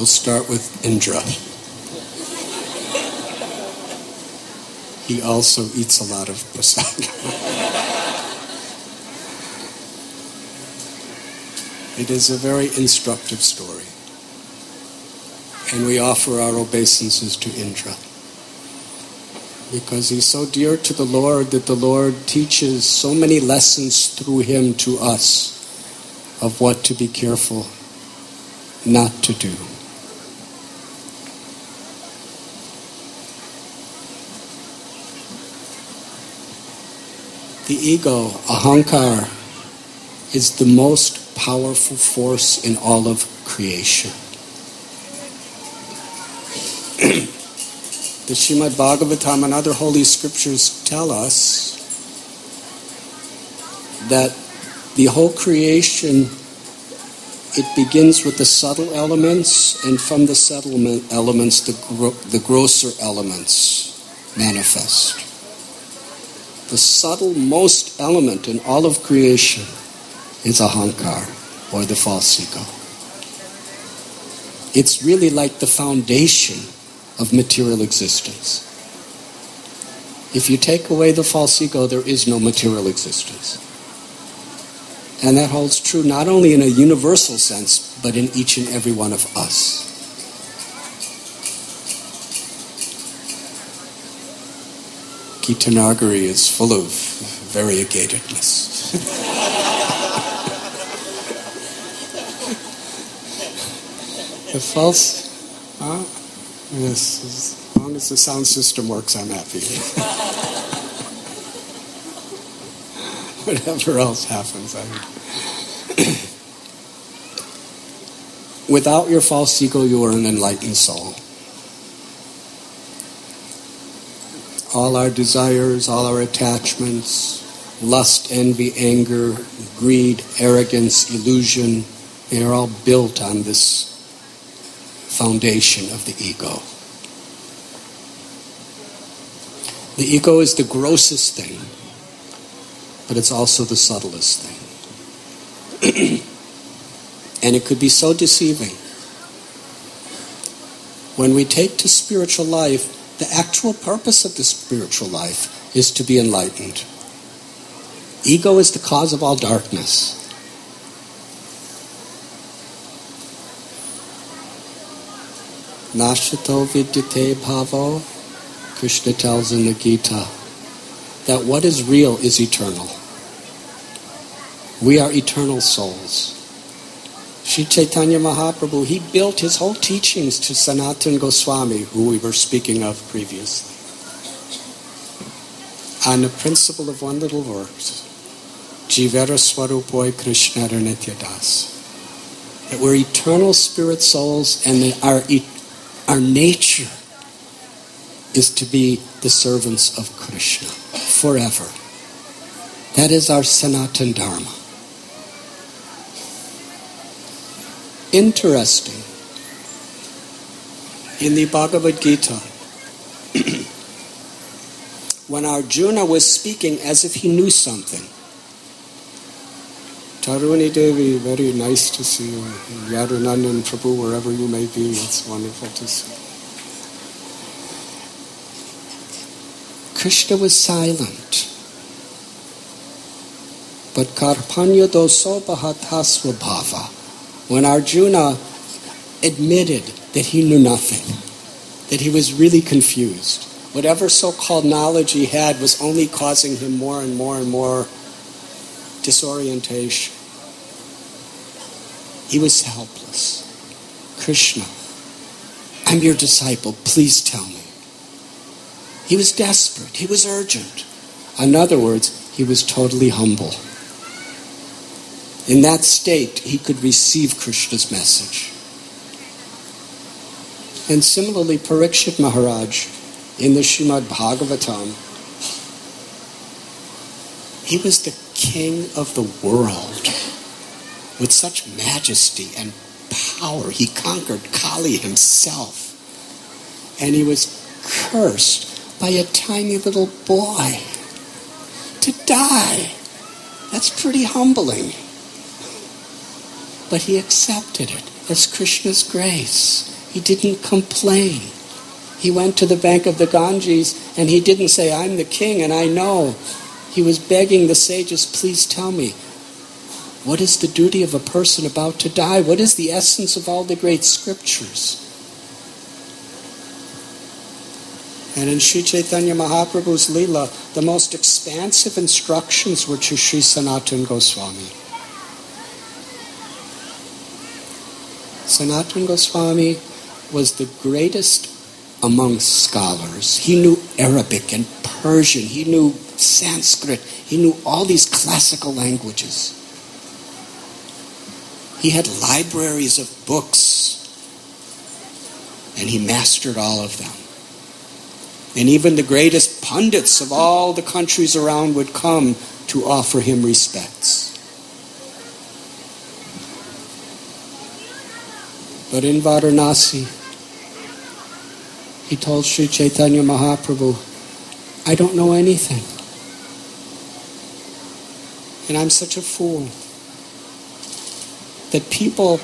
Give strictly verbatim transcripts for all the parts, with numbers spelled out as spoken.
start with Indra. He also eats a lot of prasad. It is a very instructive story. And we offer our obeisances to Indra. Because he's so dear to the Lord that the Lord teaches so many lessons through him to us of what to be careful not to do. The ego, ahankar, is the most powerful force in all of creation. The Srimad Bhagavatam and other holy scriptures tell us that the whole creation, it begins with the subtle elements, and from the subtle elements, the, gro- the grosser elements manifest. The subtle-most element in all of creation is ahankar, or the false ego. It's really like the foundation of material existence. If you take away the false ego, there is no material existence. And that holds true not only in a universal sense, but in each and every one of us. Gitanagari is full of variegatedness. The false, huh? Yes, as long as the sound system works, I'm happy. Whatever else happens, I without your false ego, you are an enlightened soul. All our desires, all our attachments, lust, envy, anger, greed, arrogance, illusion, they are all built on this foundation of the ego. The ego is the grossest thing, but it's also the subtlest thing. And it could be so deceiving. When we take to spiritual life, the actual purpose of the spiritual life is to be enlightened. Ego is the cause of all darkness. Nashato vidyate bhavo, Krishna tells in the Gita that what is real is eternal. We are eternal souls. Sri Chaitanya Mahaprabhu, he built his whole teachings to Sanatana Goswami, who we were speaking of previously, on the principle of one little verse, Jivera Swarupoi Krishnara Nityadas. That we're eternal spirit souls, and that our, our nature is to be the servants of Krishna forever. That is our Sanatana Dharma. Interesting. In the Bhagavad Gita, when Arjuna was speaking as if he knew something, Taruni Devi, very nice to see you. Yadunandan Prabhu, wherever you may be, it's wonderful to see. Krishna was silent. But Karpanya doso bhatasva bhava. When Arjuna admitted that he knew nothing, that he was really confused, whatever so-called knowledge he had was only causing him more and more and more disorientation. He was helpless. Krishna, I'm your disciple, please tell me. He was desperate. He was urgent. In other words, he was totally humble. In that state, he could receive Krishna's message. And similarly, Parikshit Maharaj, in the Srimad Bhagavatam, he was the king of the world. With such majesty and power, he conquered Kali himself. And he was cursed by a tiny little boy to die. That's pretty humbling. But he accepted it as Krishna's grace. He didn't complain. He went to the bank of the Ganges and he didn't say, I'm the king and I know. He was begging the sages, please tell me, what is the duty of a person about to die? What is the essence of all the great scriptures? And in Sri Chaitanya Mahaprabhu's Leela, the most expansive instructions were to Sri Sanatana Goswami. Sanatana Goswami was the greatest among scholars. He knew Arabic and Persian. He knew Sanskrit. He knew all these classical languages. He had libraries of books, and he mastered all of them. And even the greatest pundits of all the countries around would come to offer him respects. But in Varanasi, he told Sri Chaitanya Mahaprabhu, I don't know anything. And I'm such a fool that people,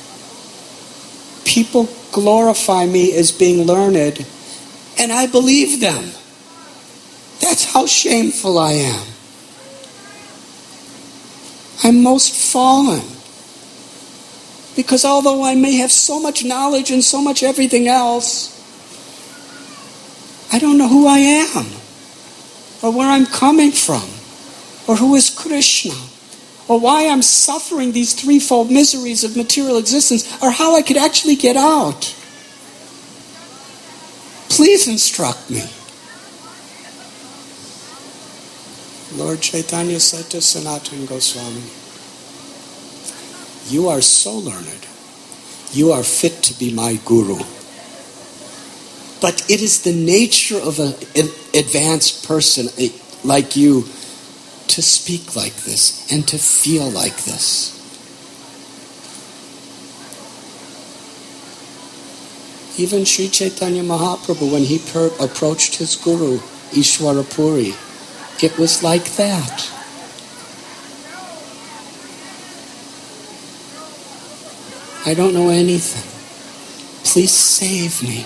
people glorify me as being learned, and I believe them. That's how shameful I am. I'm most fallen. Because although I may have so much knowledge and so much everything else, I don't know who I am, or where I'm coming from, or who is Krishna, or why I'm suffering these threefold miseries of material existence, or how I could actually get out. Please instruct me. Lord Chaitanya said to Sanatana Goswami, you are so learned. You are fit to be my guru. But it is the nature of an advanced person like you to speak like this and to feel like this. Even Sri Chaitanya Mahaprabhu, when he per- approached his guru, Ishwarapuri, it was like that. I don't know anything. Please save me.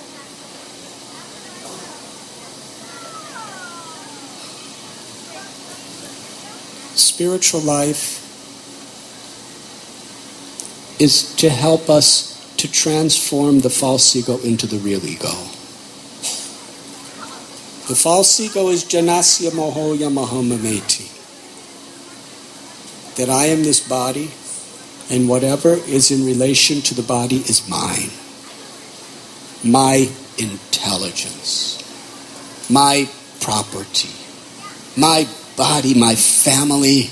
Spiritual life is to help us to transform the false ego into the real ego. The false ego is janasya mohoya mahamameti. That I am this body, and whatever is in relation to the body is mine. My intelligence. My property. My body, my family.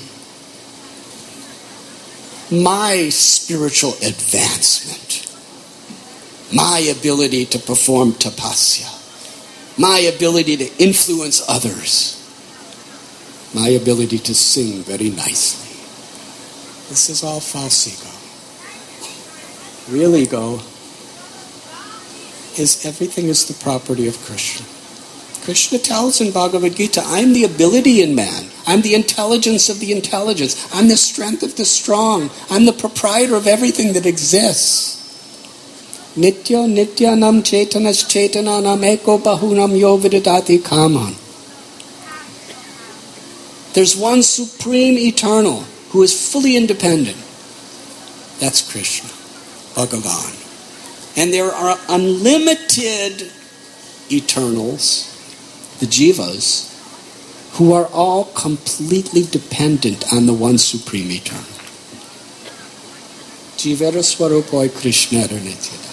My spiritual advancement. My ability to perform tapasya. My ability to influence others. My ability to sing very nicely. This is all false ego. Real ego is everything is the property of Krishna. Krishna tells in Bhagavad Gita, I'm the ability in man. I'm the intelligence of the intelligence. I'm the strength of the strong. I'm the proprietor of everything that exists. Nitya nityanam chetanas chetananam eko bahunam yo vidadati kaman. There's one supreme eternal who is fully independent. That's Krishna, Bhagavan. And there are unlimited eternals, the jivas, who are all completely dependent on the one supreme eternal. Jivera swarupoi Krishna nityadas.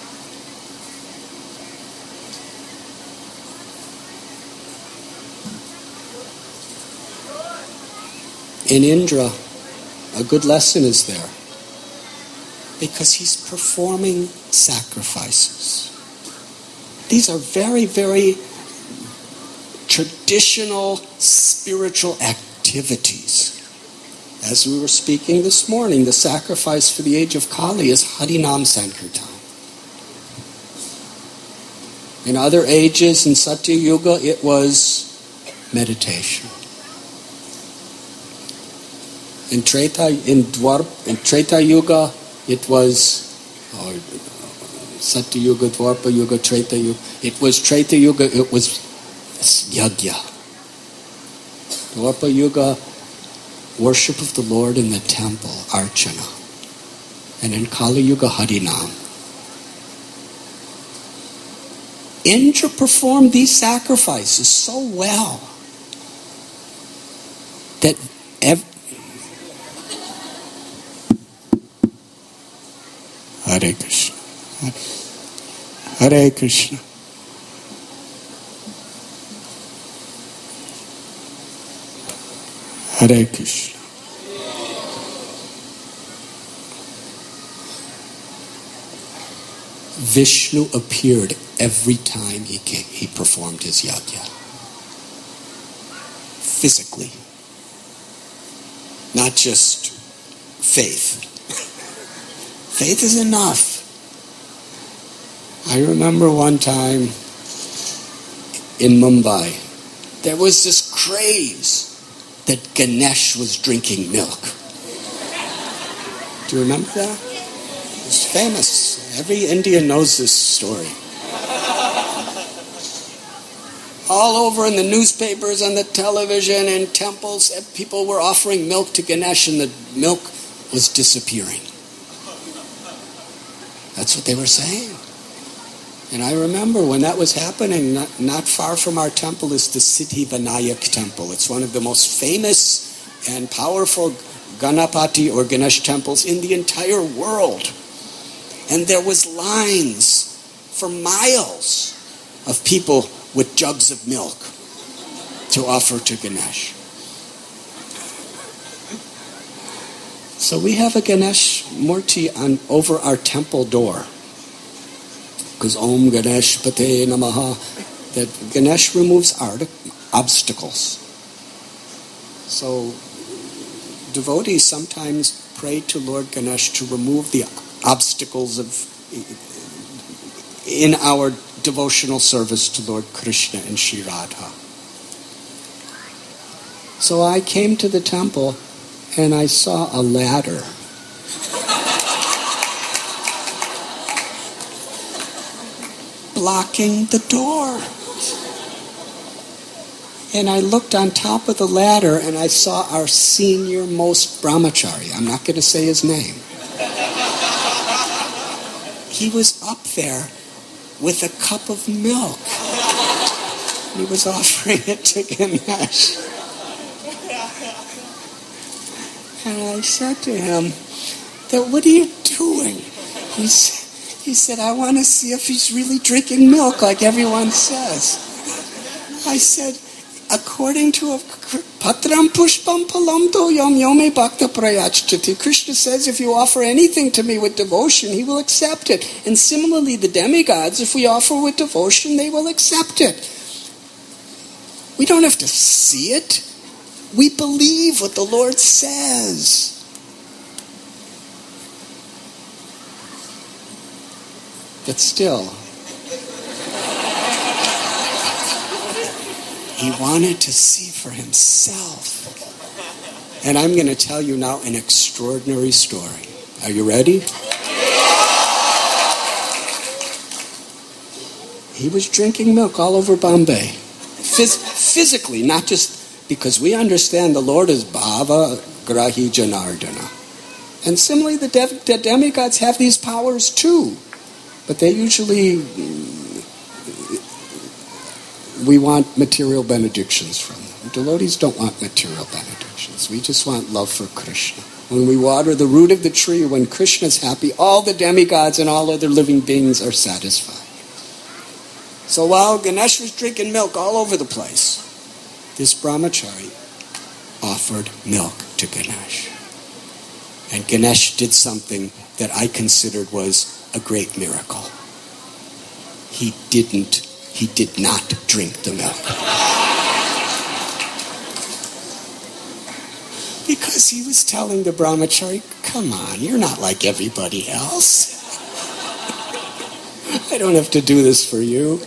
In Indra, a good lesson is there. Because he's performing sacrifices. These are very, very traditional spiritual activities. As we were speaking this morning, the sacrifice for the age of Kali is Harinam Sankirtan. In other ages, in Satya Yuga, it was meditation. In Treta, in Dwar, in Treta Yuga, it was oh, Satya Yuga, Dwapara Yuga, Treta Yuga. It was Treta Yuga, it was Yagya. Dwapara Yuga, worship of the Lord in the temple, Archana. And in Kali Yuga, Harinam. Indra performed these sacrifices so well that ev- Hare Krishna. Hare Krishna. Hare Krishna. Vishnu appeared every time he came, he performed his yajna. Physically. Not just faith. Faith is enough. I remember one time in Mumbai, there was this craze that Ganesh was drinking milk. Do you remember that? It was famous. Every Indian knows this story. All over in the newspapers, on the television, in temples, people were offering milk to Ganesh and the milk was disappearing. That's what they were saying. And I remember when that was happening, not, not far from our temple is the Siddhi Vinayak temple. It's one of the most famous and powerful Ganapati or Ganesh temples in the entire world. And there was lines for miles of people with jugs of milk to offer to Ganesh. So we have a Ganesh Murti on over our temple door. Because Om Ganesh Pate Namaha, that Ganesh removes art- obstacles. So devotees sometimes pray to Lord Ganesh to remove the obstacles of in our devotional service to Lord Krishna and Shri Radha. So I came to the temple and I saw a ladder. Blocking the door. And I looked on top of the ladder and I saw our senior most brahmachari. I'm not going to say his name. He was up there with a cup of milk. He was offering it to Ganesh. And I said to him, that, what are you doing? He said, He said, I want to see if he's really drinking milk like everyone says. I said, according to a Patram Pushpam Palamto Yom Yome Bhakta Prayachchati, Krishna says if you offer anything to me with devotion, he will accept it. And similarly, the demigods, if we offer with devotion, they will accept it. We don't have to see it. We believe what the Lord says. But still, he wanted to see for himself. And I'm going to tell you now an extraordinary story. Are you ready? He was drinking milk all over Bombay. Phys- physically, not just because we understand the Lord is Bhava Grahi Janardana. And similarly, the, de- the demigods have these powers too. But they usually, we want material benedictions from them. Devotees don't want material benedictions. We just want love for Krishna. When we water the root of the tree, when Krishna's happy, all the demigods and all other living beings are satisfied. So while Ganesh was drinking milk all over the place, this brahmachari offered milk to Ganesh. And Ganesh did something that I considered was a great miracle. He didn't, he did not drink the milk. Because he was telling the brahmachari, come on, you're not like everybody else. I don't have to do this for you.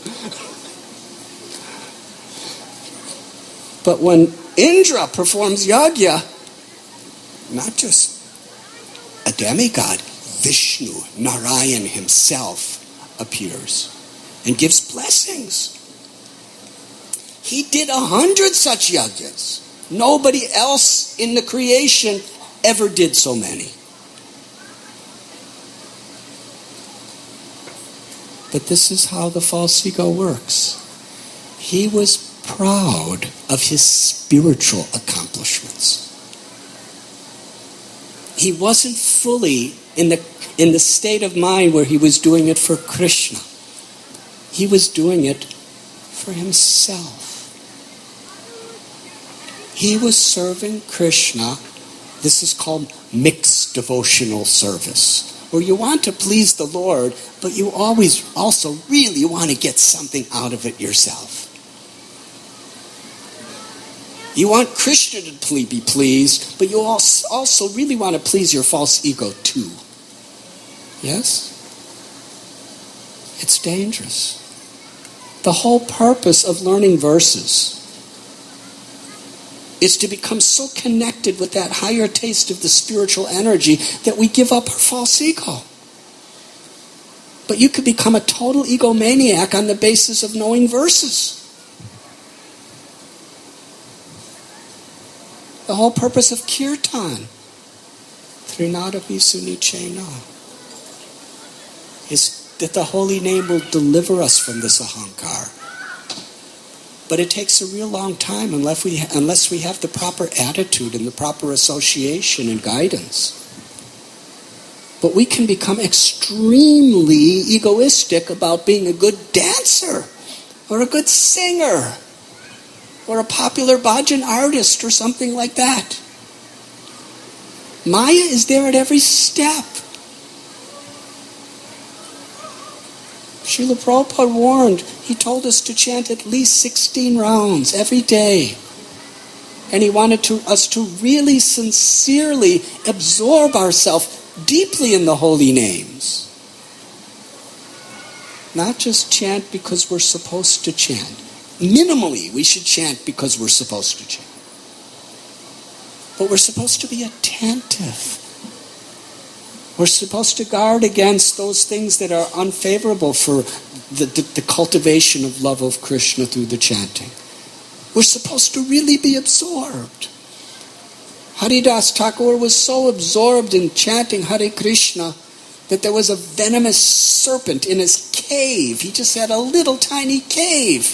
But when Indra performs yajna, not just a demigod, Vishnu, Narayan himself, appears and gives blessings. He did a hundred such yajnas. Nobody else in the creation ever did so many. But this is how the false ego works. He was proud of his spiritual accomplishments. He wasn't fully in the in the state of mind where he was doing it for Krishna. He was doing it for himself. He was serving Krishna. This is called mixed devotional service, where you want to please the Lord, but you always also really want to get something out of it yourself. You want Krishna to be pleased, but you also really want to please your false ego too. Yes? It's dangerous. The whole purpose of learning verses is to become so connected with that higher taste of the spiritual energy that we give up our false ego. But you could become a total egomaniac on the basis of knowing verses. The whole purpose of kirtan, Trinadapi Sunichena, is that the holy name will deliver us from this ahankar. But it takes a real long time unless we unless we have the proper attitude and the proper association and guidance. But we can become extremely egoistic about being a good dancer or a good singer or a popular bhajan artist or something like that. Maya is there at every step. Srila Prabhupada warned, he told us to chant at least sixteen rounds every day. And he wanted to, us to really sincerely absorb ourselves deeply in the holy names. Not just chant because we're supposed to chant. Minimally, we should chant because we're supposed to chant. But we're supposed to be attentive. We're supposed to guard against those things that are unfavorable for the, the, the cultivation of love of Krishna through the chanting. We're supposed to really be absorbed. Haridas Thakur was so absorbed in chanting Hare Krishna that there was a venomous serpent in his cave. He just had a little tiny cave.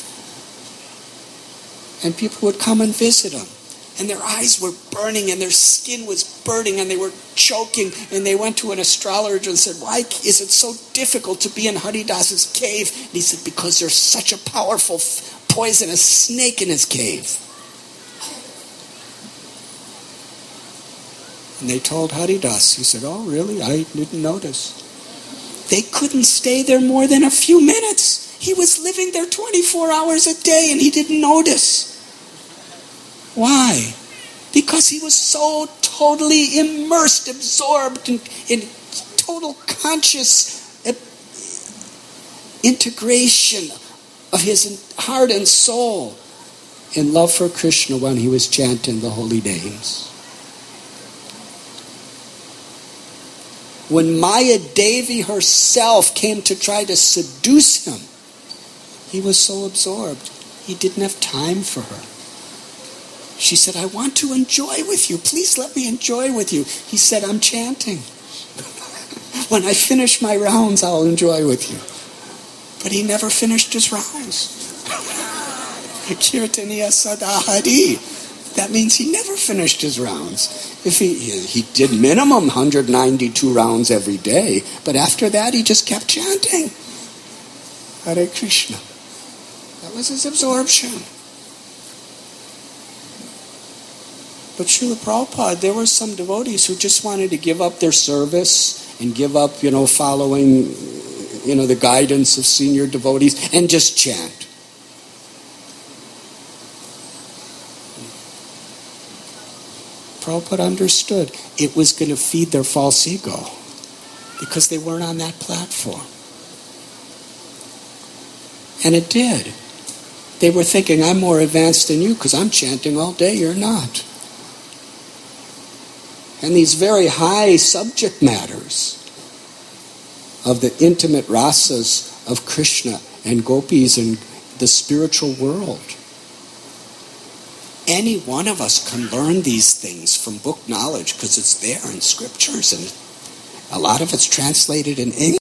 And people would come and visit him. And their eyes were burning and their skin was burning and they were choking. And they went to an astrologer and said, why is it so difficult to be in Haridas's cave? And he said, because there's such a powerful poisonous snake in his cave. And they told Haridas. He said, oh really? I didn't notice. They couldn't stay there more than a few minutes. He was living there twenty-four hours a day and he didn't notice. Why? Because he was so totally immersed, absorbed in, in total conscious uh, integration of his heart and soul in love for Krishna when he was chanting the holy names. When Maya Devi herself came to try to seduce him, he was so absorbed, he didn't have time for her. She said, I want to enjoy with you. Please let me enjoy with you. He said, I'm chanting. When I finish my rounds, I'll enjoy with you. But he never finished his rounds. Kirtaniya Sadahari. That means he never finished his rounds. If he, he did minimum one hundred ninety-two rounds every day, but after that he just kept chanting. Hare Krishna. That was his absorption. But Srila Prabhupada, there were some devotees who just wanted to give up their service and give up, you know, following, you know, the guidance of senior devotees and just chant. Prabhupada understood it was going to feed their false ego because they weren't on that platform. And it did. They were thinking, I'm more advanced than you because I'm chanting all day, you're not. And these very high subject matters of the intimate rasas of Krishna and gopis and the spiritual world. Any one of us can learn these things from book knowledge because it's there in scriptures, and a lot of it's translated in English.